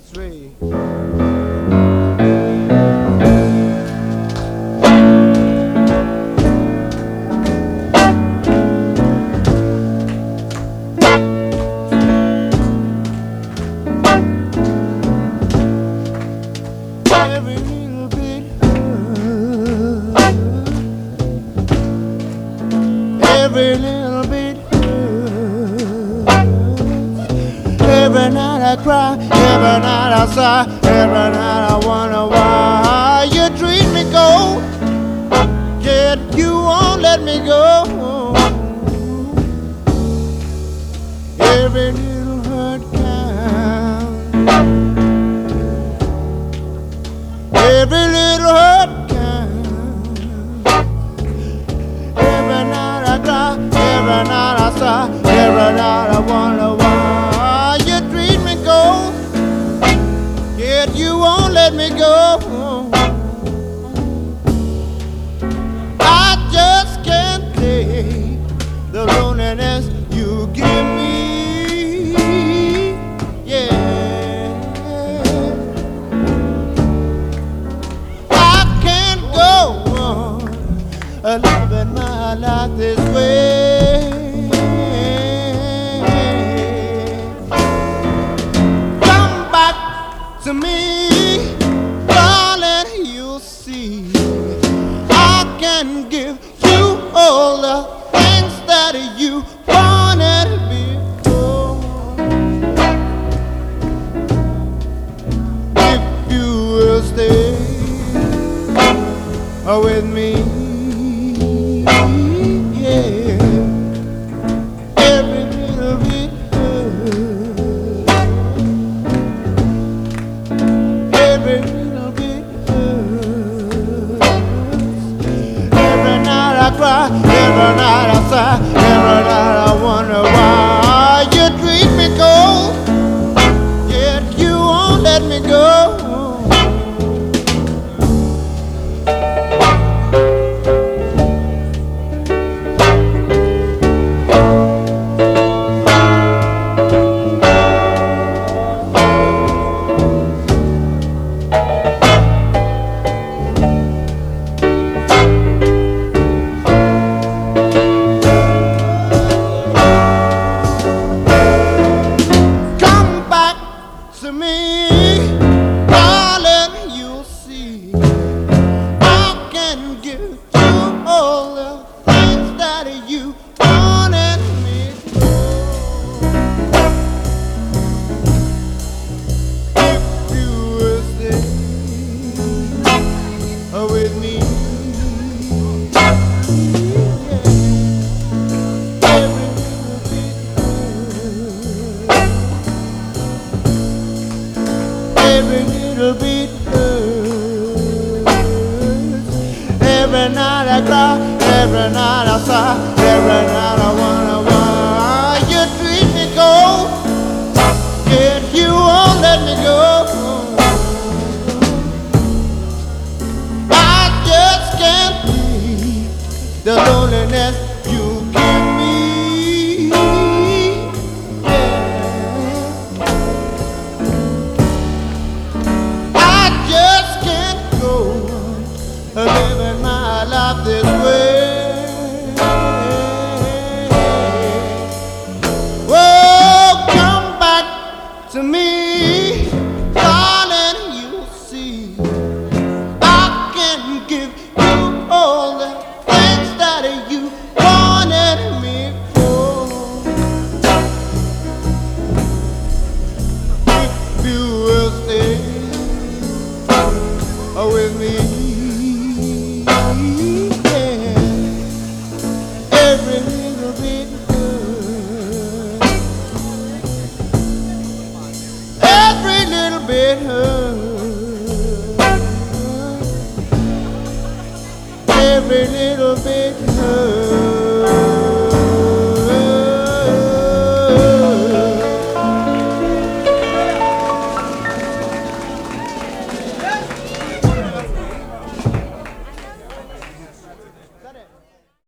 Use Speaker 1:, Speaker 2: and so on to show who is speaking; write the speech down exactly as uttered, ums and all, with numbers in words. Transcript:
Speaker 1: this way. Every little bit hurts. Every little bit hurts. Every night I cry, every night I sigh, every night I wonder why you treat me cold, yet you won't let me go. Every little hurt counts. Every little hurt counts. Every night I cry, every night I sigh, every night I wonder why you treat me cold, yet you won't let me go. I just can't take the loneliness you give me. Yeah, I can't go on living my life this way. Come back to me, darling, you'll see I can give you all the things that you wanted before. If you will stay with me, yeah. Every little bit hurts. Every little bit hurts. Every night I cry, every night I sigh, every night I wonder why you treat me cold, yet you won't let me go. To me, darling, you'll see I can give you all the things that you wanted me to. If you will stay with me, every little bit hurts. Every little bit hurts. Every night I cry, every night I sigh, every night I wonder why you treat me cold, yet you won't let me go. I just can't breathe the loneliness you give me. Living my life this way. Oh, come back to me.